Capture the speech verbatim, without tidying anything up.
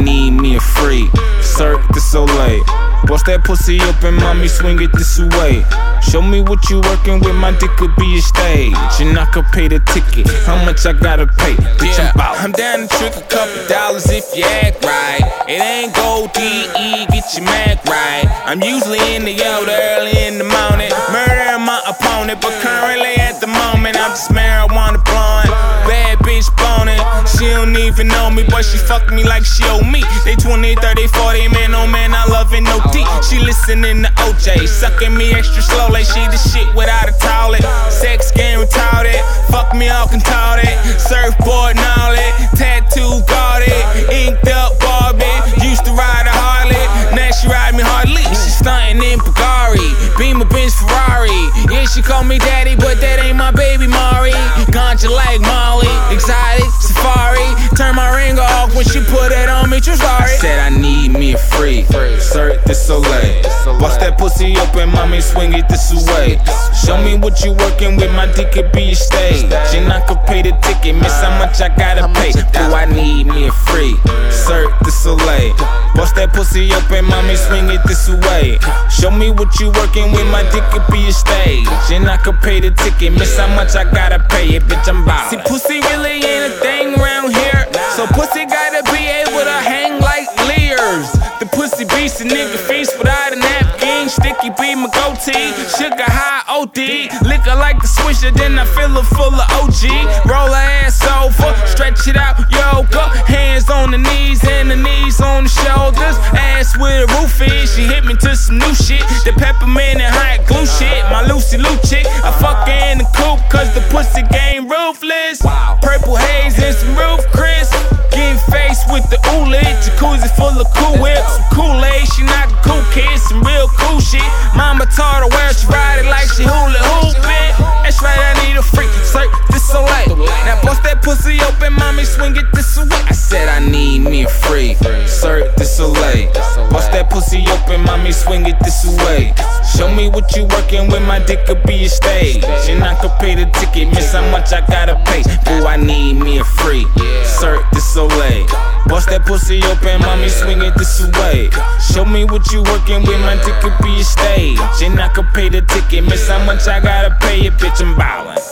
need me a freak. Cirque du Soleil. Bust that pussy open, mommy, swing it this way. Show me what you working with, my dick could be a stage. And I could pay the ticket, how much I gotta pay? Bitch, yeah. I'm bout. I'm down to trick a couple dollars if you act right. It ain't gold D E, get your Mac right. I'm usually in the Yoda early in the morning, murdering my opponent, but currently at the moment I'm just marijuana blowing. Bad bitch boning, she don't even know me, but she fuck me like she owe me. They twenty, thirty, forty, man, oh man, I love it, no D. She listening to O J, sucking me extra slow like she the shit without a toilet. Sex game retarded, fuck me all contarded. Surfboard knowledge, tattoo guarded, inked up Barbie. Used to ride a Harley, now she ride me Harley. She stunting in Bugatti, Beamer, Benz, Ferrari. Yeah, she call me daddy, but that ain't my baby Mari. Ganja like Molly, exotic safari. Turn my ring off when she put it on me, true sorry. I said I need me a freak. Cirque du Soleil. Bust that pussy open, mommy, swing it this way. Show me what you working with, my dick could be a stage. And I could pay the ticket, miss how much I gotta pay. Do I need me a freak? Cirque du Soleil. Bust that pussy open, mommy, swing it this way. Show me what you working with, my dick could be a stage. And I could pay the ticket, miss how much I gotta pay it, bitch, I'm bout. See, pussy really ain't a thing around here, so pussy gotta be able to hang like Lears. The pussy beast, a nigga feast without a napkin. Sticky be my goatee, sugar high O D. Liquor like a swisher, then I fill her full of O G. Roll her ass over, stretch it out, yoga. Hands on the knees and the knees on the shoulders. Ass with a roofie, she hit me to some new shit. The peppermint and hot glue shit. My Lucy Lou chick, I fuck her in the coupe, cause the pussy game ruthless. Purple haze and some roof Chris. Getting faced with the ooh-lit, jacuzzi full of cool whips. Some Kool-Aid, she not a cool kid, some real cool shit. Mama taught her where she ride it like she hula hoopin'. That's right, I need a freak, Cirque du Soleil. Now bust that pussy open, mommy, swing it this way. I said I need me a freak. Cirque du Soleil. Bust that pussy open, mommy, swing it this way. Show me what you working with, my dick could be a stage. And I could pay the ticket, miss how much I gotta pay. Do I need me a freak? Cirque du Soleil. Bust that pussy open, mommy, swing it this way. Show me what you working with, my dick could be a stage. And I could pay the ticket, miss how much I gotta pay it, bitch, I'm bowing.